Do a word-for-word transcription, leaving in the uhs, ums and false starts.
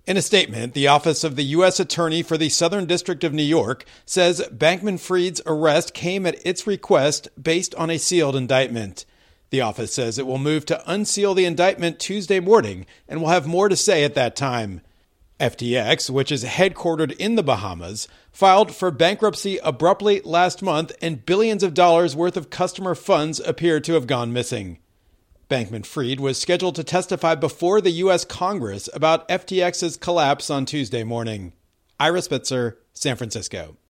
In a statement, the Office of the U S Attorney for the Southern District of New York says Bankman-Fried's arrest came at its request based on a sealed indictment. The office says it will move to unseal the indictment Tuesday morning and will have more to say at that time. F T X, which is headquartered in the Bahamas, filed for bankruptcy abruptly last month, and billions of dollars worth of customer funds appear to have gone missing. Bankman-Fried was scheduled to testify before the U S Congress about F T X's collapse on Tuesday morning. Ira Spitzer, San Francisco.